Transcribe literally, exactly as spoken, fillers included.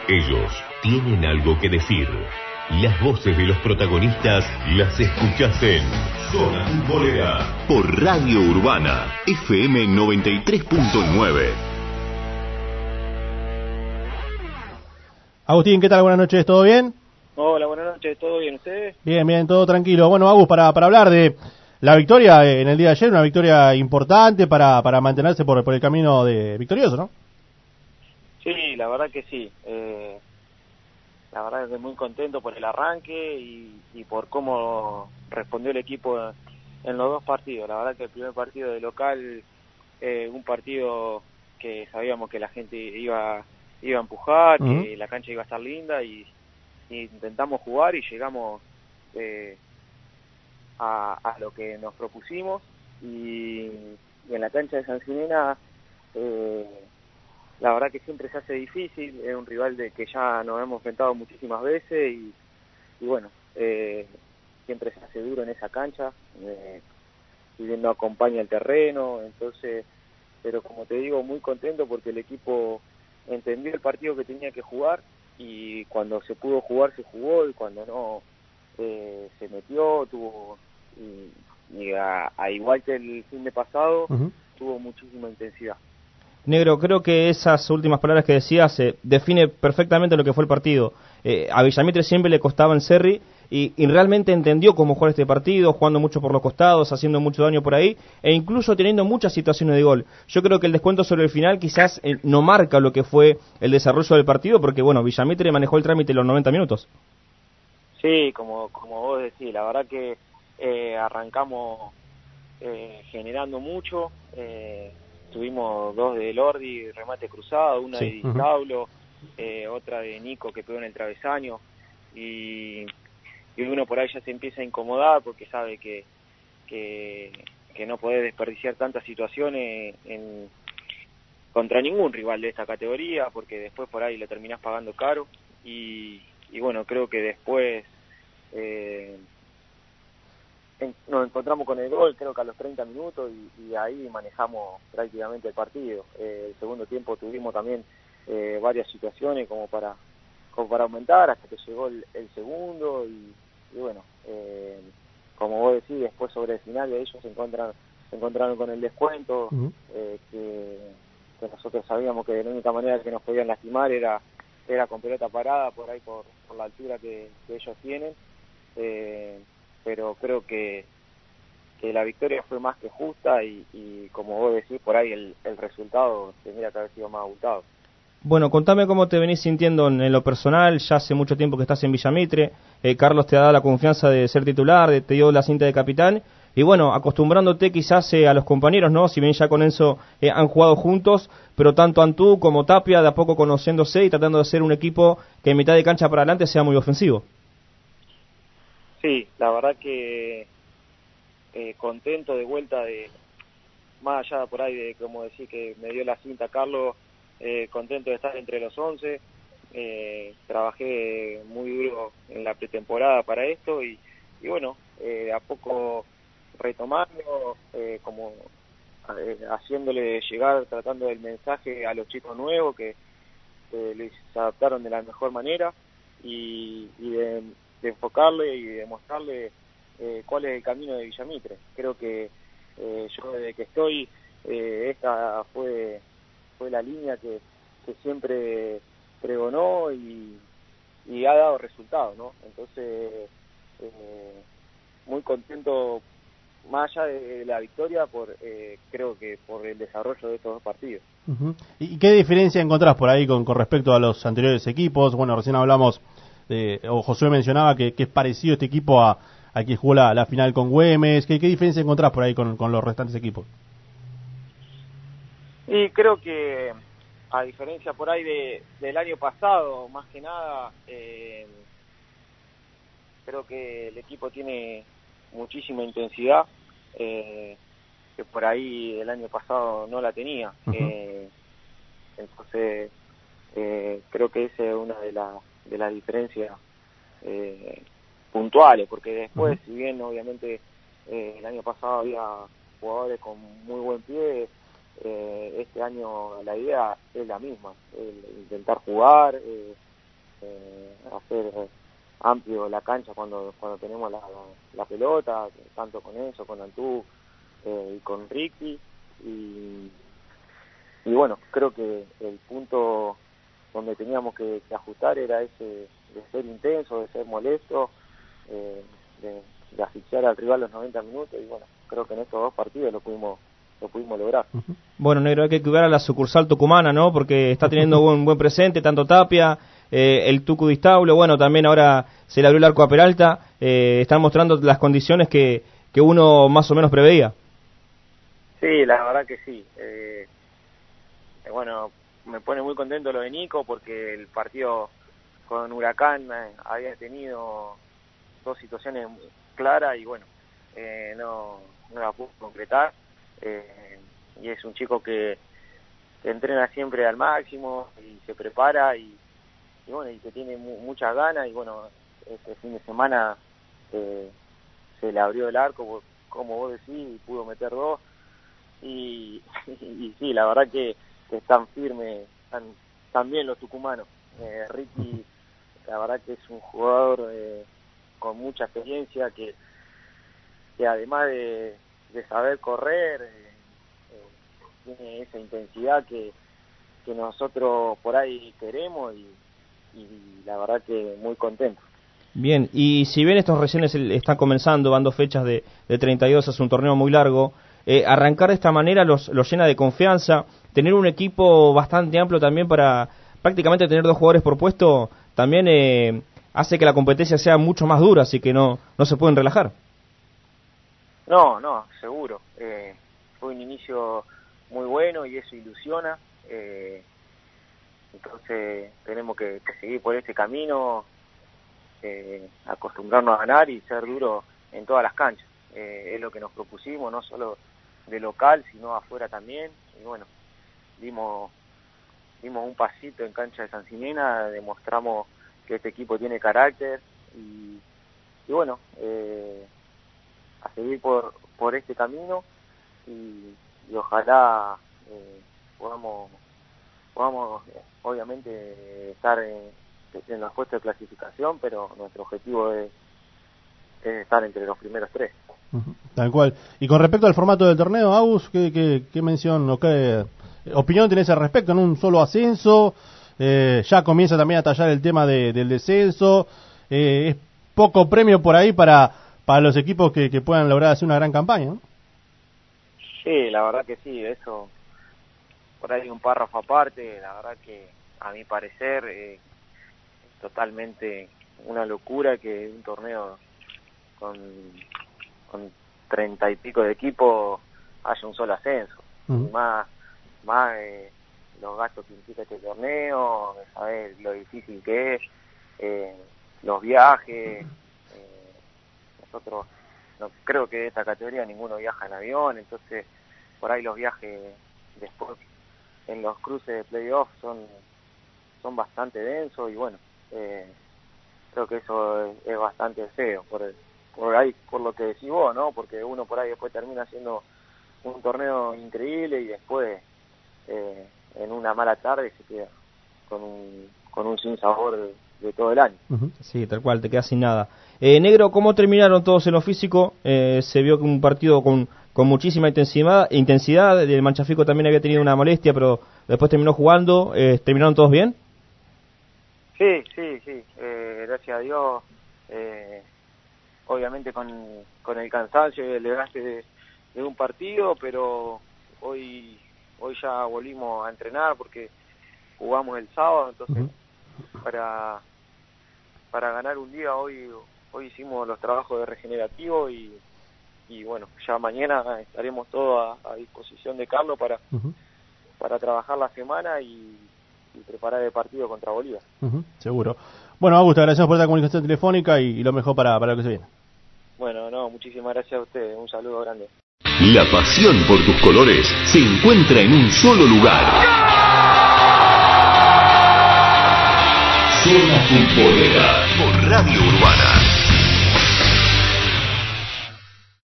Ellos tienen algo que decir. Las voces de los protagonistas las escuchás en Zona Futbolera por Radio Urbana F M noventa y tres punto nueve. Agustín, ¿qué tal? Buenas noches, ¿todo bien? Hola, buenas noches, ¿todo bien? ¿Ustedes? Bien, bien, todo tranquilo. Bueno, Agus, para, para hablar de la victoria en el día de ayer, una victoria importante para, para mantenerse por, por el camino de victorioso, ¿no? Sí, la verdad que sí. Eh, la verdad que muy contento por el arranque y, y por cómo respondió el equipo en los dos partidos. La verdad que el primer partido de local, eh, un partido que sabíamos que la gente iba, iba a empujar, uh-huh. que la cancha iba a estar linda y, y intentamos jugar y llegamos eh, a, a lo que nos propusimos y, y en la cancha de San Ximena eh, la verdad que siempre se hace difícil, es un rival de que ya nos hemos enfrentado muchísimas veces y, y bueno, eh, siempre se hace duro en esa cancha, eh, si bien no acompaña el terreno, entonces, pero como te digo, muy contento porque el equipo entendió el partido que tenía que jugar y cuando se pudo jugar se jugó y cuando no eh, se metió, tuvo, y, y a, a igual que el fin de pasado, uh-huh. tuvo muchísima intensidad. Negro, creo que esas últimas palabras que decías eh, define perfectamente lo que fue el partido. Eh, a Villamitre siempre le costaba en Cerri y, y realmente entendió cómo jugar este partido, jugando mucho por los costados, haciendo mucho daño por ahí e incluso teniendo muchas situaciones de gol. Yo creo que el descuento sobre el final quizás eh, no marca lo que fue el desarrollo del partido porque, bueno, Villamitre manejó el trámite los noventa minutos. Sí, como, como vos decís, la verdad que eh, arrancamos eh, generando mucho, eh, tuvimos dos de Lordi, remate cruzado, una sí. de Di Saulo, uh-huh. eh, otra de Nico que pegó en el travesaño y, y uno por ahí ya se empieza a incomodar porque sabe que que, que no podés desperdiciar tantas situaciones en, contra ningún rival de esta categoría porque después por ahí le terminás pagando caro y, y bueno, creo que después eh, en, nos encontramos con el gol creo que a los treinta minutos y, y ahí manejamos prácticamente el partido. Eh, el segundo tiempo tuvimos también eh, varias situaciones como para como para aumentar hasta que llegó el, el segundo y, y bueno, eh, como vos decís, después sobre el final ellos se encuentran se encontraron con el descuento, uh-huh. eh, que, que nosotros sabíamos que de la única manera que nos podían lastimar era era con pelota parada por ahí por, por la altura que, que ellos tienen. Eh, pero creo que, que la victoria fue más que justa y, y como vos decís, por ahí el, el resultado tendría que haber sido más abultado. Bueno, contame cómo te venís sintiendo en, en lo personal, ya hace mucho tiempo que estás en Villamitre, eh, Carlos te ha dado la confianza de ser titular, de, te dio la cinta de capitán, y bueno, acostumbrándote quizás eh, a los compañeros, ¿no? Si bien ya con Enzo eh, han jugado juntos, pero tanto Antú como Tapia de a poco conociéndose y tratando de hacer un equipo que en mitad de cancha para adelante sea muy ofensivo. Sí, la verdad que eh, contento de vuelta de, más allá por ahí de como decir que me dio la cinta Carlos, eh, contento de estar entre los once, eh, trabajé muy duro en la pretemporada para esto y, y bueno, eh, a poco retomando, eh, como eh, haciéndole llegar, tratando del mensaje a los chicos nuevos que eh, les adaptaron de la mejor manera y, y de de enfocarle y demostrarle eh, cuál es el camino de Villamitre. Creo que eh, yo desde que estoy, eh, esta fue fue la línea que, que siempre pregonó y, y ha dado resultados, ¿no? Entonces, eh, muy contento, más allá de la victoria, por eh, creo que por el desarrollo de estos dos partidos. Uh-huh. ¿Y qué diferencia encontrás por ahí con, con respecto a los anteriores equipos? Bueno, recién hablamos Eh, o Josué mencionaba que, que es parecido este equipo a, a que jugó la, la final con Güemes. ¿Qué, qué diferencia encontrás por ahí con, con los restantes equipos? Y creo que a diferencia por ahí de, del año pasado, más que nada, eh, creo que el equipo tiene muchísima intensidad, eh, que por ahí el año pasado no la tenía. Uh-huh. eh, entonces eh, creo que esa es una de las de las diferencias eh, puntuales, porque después, uh-huh. si bien obviamente eh, el año pasado había jugadores con muy buen pie, eh, este año la idea es la misma, el intentar jugar, eh, eh, hacer amplio la cancha cuando cuando tenemos la, la, la pelota, tanto con eso, con Antú eh, y con Ricky, y, y bueno, creo que el punto donde teníamos que, que ajustar era ese de ser intenso, de ser molesto, eh, de, de asfixiar al rival los noventa minutos, y bueno, creo que en estos dos partidos lo pudimos lo pudimos lograr. Bueno, Negro, hay que cuidar a la sucursal tucumana, ¿no? Porque está teniendo buen buen presente, tanto Tapia, eh, el Tucu Di Stablo, bueno, también ahora se le abrió el arco a Peralta, eh, están mostrando las condiciones que, que uno más o menos preveía. Sí, la verdad que sí. Eh, bueno, me pone muy contento lo de Nico, porque el partido con Huracán eh, había tenido dos situaciones claras y bueno, eh, no, no la pudo concretar. Eh, y es un chico que, que entrena siempre al máximo y se prepara y, y bueno, y que tiene mu muchas ganas, y bueno, este fin de semana eh, se le abrió el arco, como vos decís, y pudo meter dos, y, y, y sí, la verdad que, que están firmes, están, están bien los tucumanos. eh, Ricky, la verdad que es un jugador eh, con mucha experiencia, que, que además de de saber correr, eh, eh, tiene esa intensidad que, que nosotros por ahí queremos, y, y la verdad que muy contento. Bien, y si bien estos recién están comenzando, van dos fechas de, de treinta y dos, es un torneo muy largo, eh, arrancar de esta manera los, los llena de confianza, tener un equipo bastante amplio también para prácticamente tener dos jugadores por puesto, también eh, hace que la competencia sea mucho más dura, así que no, no se pueden relajar. No, no, seguro. Eh, fue un inicio muy bueno y eso ilusiona. Eh, entonces tenemos que, que seguir por este camino, eh, acostumbrarnos a ganar y ser duros en todas las canchas. Eh, es lo que nos propusimos, no solo de local, sino afuera también. Y bueno, dimos, dimos un pasito en cancha de San Ximena, demostramos que este equipo tiene carácter y, y bueno, eh, a seguir por por este camino y, y ojalá eh, podamos podamos eh, obviamente estar en, en los puestos de clasificación, pero nuestro objetivo es, es estar entre los primeros tres. Uh-huh. Tal cual. Y con respecto al formato del torneo, Agus, ¿qué, qué, qué mención o qué opinión tenés al respecto? ¿En un solo ascenso? Eh, ya comienza también a tallar el tema de, del descenso. Eh, es poco premio por ahí para para los equipos que, que puedan lograr hacer una gran campaña, ¿no? Sí, la verdad que sí, eso por ahí un párrafo aparte, la verdad que a mi parecer eh, es totalmente una locura que un torneo con con treinta y pico de equipos haya un solo ascenso. Uh-huh. y más más eh, los gastos que implica este torneo, saber lo difícil que es, eh, los viajes. Nosotros, no, creo que de esta categoría ninguno viaja en avión, entonces por ahí los viajes después en los cruces de playoff son son bastante densos y bueno, eh, creo que eso es, es bastante feo por el, por ahí por lo que decís vos, ¿no? Porque uno por ahí después termina haciendo un torneo increíble y después eh, en una mala tarde se queda con un con un sinsabor de, de todo el año. Uh-huh. Sí, tal cual, te quedas sin nada. Eh, Negro, ¿cómo terminaron todos en lo físico? Eh, se vio que un partido con, con muchísima intensidad, intensidad. El Manchafico también había tenido una molestia, pero después terminó jugando. Eh, ¿Terminaron todos bien? Sí, sí, sí. Eh, gracias a Dios. Eh, obviamente con, con el cansancio y el desgaste de, de un partido, pero hoy hoy ya volvimos a entrenar porque jugamos el sábado, entonces uh-huh. para para ganar un día hoy hoy hicimos los trabajos de regenerativo y, y bueno, ya mañana estaremos todos a, a disposición de Carlos para uh-huh. para trabajar la semana y, y preparar el partido contra Bolívar. Uh-huh. Seguro. Bueno, Augusto, agradecemos por esta comunicación telefónica y, y lo mejor para, para lo que se viene. Bueno, no, muchísimas gracias a ustedes, un saludo grande. La pasión por tus colores se encuentra en un solo lugar. Zona Futbolera por Radio Urbana.